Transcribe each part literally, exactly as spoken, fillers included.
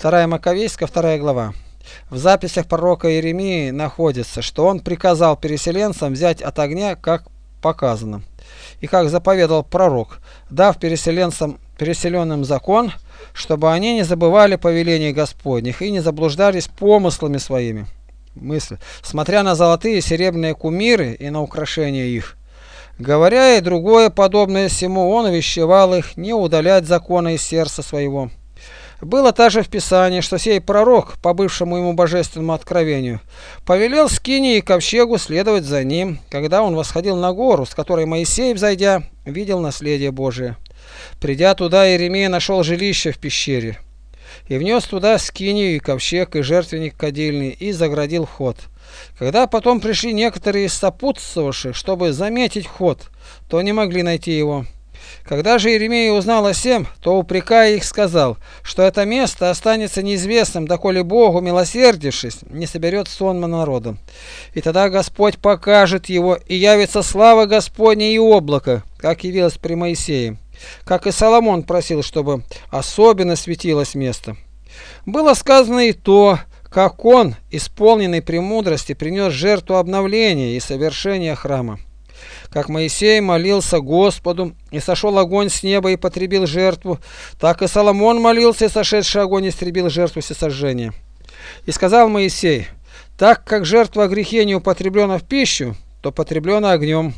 вторая Маковейская, вторая глава. В записях пророка Иеремии находится, что он приказал переселенцам взять от огня, как показано, и как заповедал пророк, дав переселенцам, переселенным закон, чтобы они не забывали повелений Господних и не заблуждались помыслами своими, мысли, смотря на золотые и серебряные кумиры и на украшения их. Говоря и другое подобное всему, он увещевал их не удалять закона из сердца своего. Было также в Писании, что сей пророк, по бывшему ему божественному откровению, повелел Скинии и ковчегу следовать за ним, когда он восходил на гору, с которой Моисей, взойдя, видел наследие Божие. Придя туда, Иеремия нашел жилище в пещере, и внес туда скинию и ковчег, и жертвенник кадильный, и заградил вход. Когда потом пришли некоторые из сопутствовавших, чтобы заметить вход, то не могли найти его. Когда же Иеремия узнал о сем, то, упрекая их, сказал, что это место останется неизвестным, доколе Богу, милосердившись, не соберет сонма народом. И тогда Господь покажет его, и явится слава Господня и облако, как явилось при Моисее, как и Соломон просил, чтобы особенно светилось место. Было сказано и то, как он, исполненный премудрости, принес жертву обновления и совершения храма. Как Моисей молился Господу, и сошел огонь с неба и потребил жертву, так и Соломон молился, и сошедший огонь истребил жертву всесожжения. И сказал Моисей: так как жертва о грехе не употреблена в пищу, то потреблена огнем.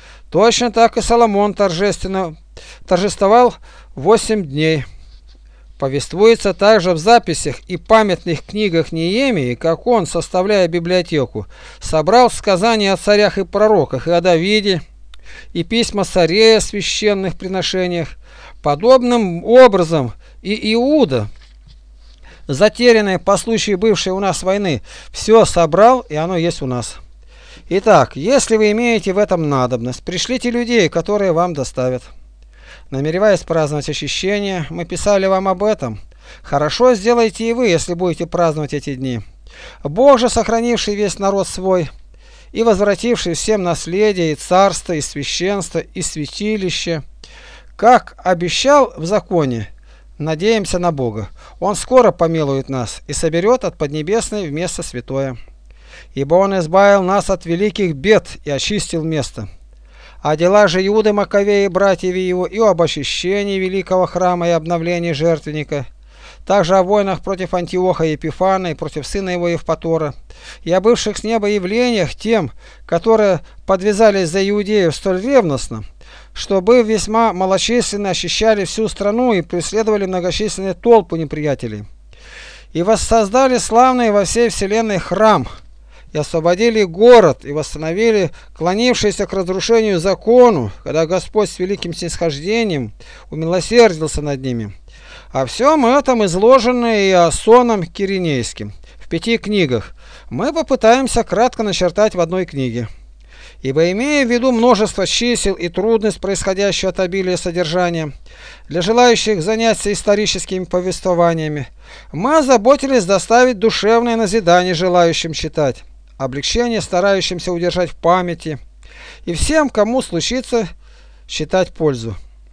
Точно так и Соломон торжественно торжествовал восемь дней. Повествуется также в записях и памятных книгах Неемии, как он, составляя библиотеку, собрал сказания о царях и пророках, и о Давиде, и письма царей о священных приношениях. Подобным образом и Иуда, затерянный по случаю бывшей у нас войны, все собрал, и оно есть у нас. Итак, если вы имеете в этом надобность, пришлите людей, которые вам доставят. Намереваясь праздновать очищение, мы писали вам об этом. Хорошо сделайте и вы, если будете праздновать эти дни. Бог же, сохранивший весь народ свой, и возвративший всем наследие, и царство, и священство, и святилище, как обещал в законе, надеемся на Бога. Он скоро помилует нас и соберет от Поднебесной в место святое. Ибо Он избавил нас от великих бед и очистил место. А дела же Иуды Маковея и братьев его, и об очищении великого храма и обновлении жертвенника, также о войнах против Антиоха и Епифана и против сына его Евпатора, и о бывших с неба явлениях тем, которые подвязались за иудеев столь ревностно, чтобы весьма малочисленно ощущали всю страну и преследовали многочисленные толпы неприятелей. И воссоздали славный во всей вселенной храм, и освободили город, и восстановили клонившийся к разрушению закону, когда Господь с великим снисхождением умилосердился над ними. О всем этом изложено и Иасоном Киринейским в пяти книгах. Мы попытаемся кратко начертать в одной книге. Ибо, имея в виду множество чисел и трудность, происходящую от обилия содержания, для желающих заняться историческими повествованиями, мы озаботились доставить душевное назидание желающим читать, облегчение старающимся удержать в памяти, и всем, кому случится считать пользу.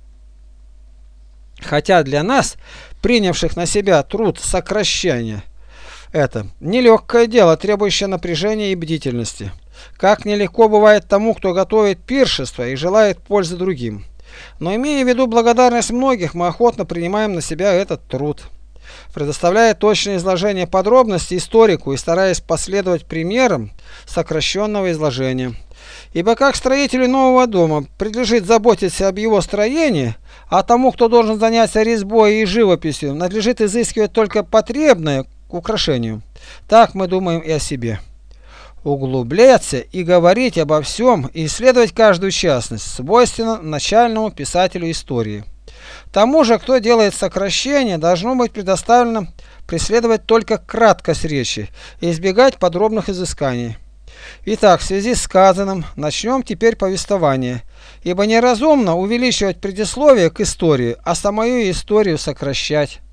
Хотя для нас, принявших на себя труд сокращения, это нелегкое дело, требующее напряжения и бдительности. Как нелегко бывает тому, кто готовит пиршество и желает пользы другим. Но имея в виду благодарность многих, мы охотно принимаем на себя этот труд, предоставляя точное изложение подробностей историку и стараясь последовать примерам сокращенного изложения. Ибо как строителю нового дома предлежит заботиться об его строении, а тому, кто должен заняться резьбой и живописью, надлежит изыскивать только потребное к украшению, так мы думаем и о себе. Углубляться и говорить обо всем и исследовать каждую частность свойственно начальному писателю истории. Тому же, кто делает сокращение, должно быть предоставлено преследовать только краткость речи и избегать подробных изысканий. Итак, в связи с сказанным, начнем теперь повествование, ибо неразумно увеличивать предисловие к истории, а самую историю сокращать.